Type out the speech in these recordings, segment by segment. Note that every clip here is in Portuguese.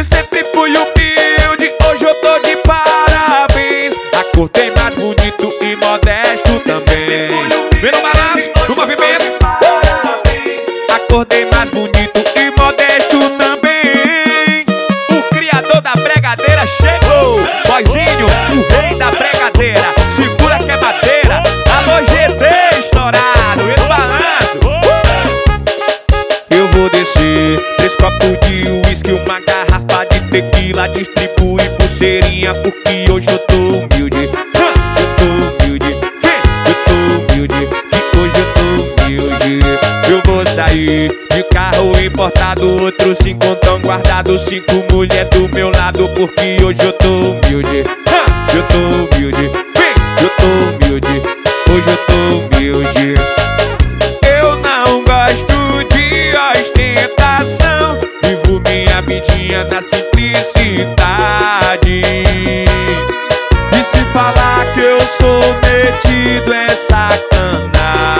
Se sempre fui humilde, hoje eu tô de parabéns. Acordei mais bonito e modesto também. Vem no balanço, no movimento. Acordei mais bonito e modesto também. O criador da bregadeira chegou. Boizinho, o rei da bregadeira. Segura que é madeira. Alô GD estourado, e no balanço. Eu vou descer 3 copos de uísque, uma garrafa de tequila. Distribui pulseirinha porque hoje eu tô humilde. Eu tô humilde, eu tô humilde, que hoje eu tô humilde. Eu vou sair de carro importado, outros 5 tão guardados, 5 mulher do meu lado porque hoje eu tô humilde. Eu tô humilde, eu tô humilde, hoje eu tô humilde. Eu não gosto de ostentação, vivo minha vidinha na simplicidade. E se falar que eu sou metido é sacanagem.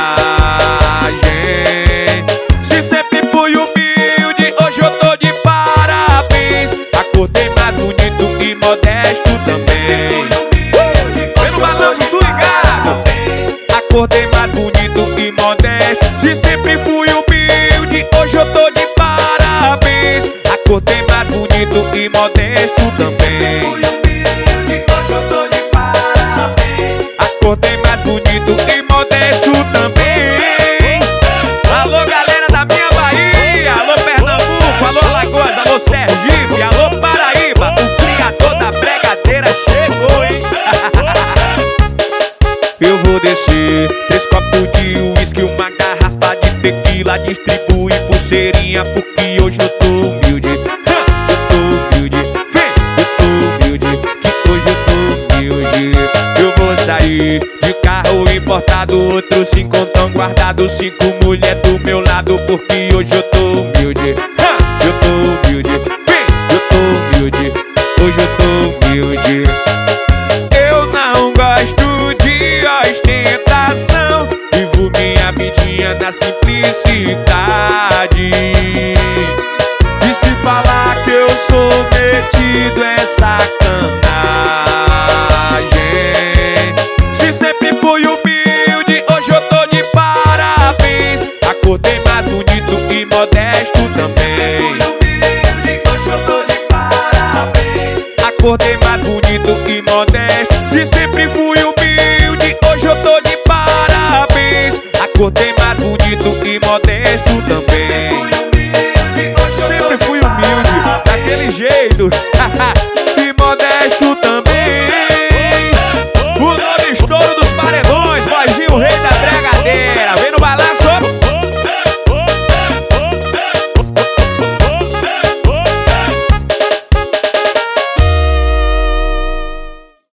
Se sempre fui humilde, hoje eu tô de parabéns. Acordei mais bonito e modesto também. Vem no balanço swingado. Acordei mais bonito e modesto. Se sempre fui humilde, hoje eu tô de parabéns. Acordei mais bonito e modesto também. Acordei mais bonito e modesto também. Alô galera da minha Bahia, alô Pernambuco, alô Alagoas, alô Sergipe, alô Paraíba. O criador da bregadeira chegou, hein? Eu vou descer 3 copos de uísque, uma garrafa de tequila. Distribui pulseirinha porque hoje eu tô humilde. Eu tô humilde, eu tô humilde, que hoje eu tô humilde. Eu vou sair de carro importado, outros 5 tão guardados, 5 mulher do meu lado porque hoje eu tô humilde. Eu tô humilde, eu tô humilde, hoje eu tô humilde. Eu não gosto de ostentação, vivo minha vidinha na simplicidade. E se falar que eu sou metido é sacanagem. Se sempre fui humilde, hoje eu tô de parabéns. Acordei mais bonito e modesto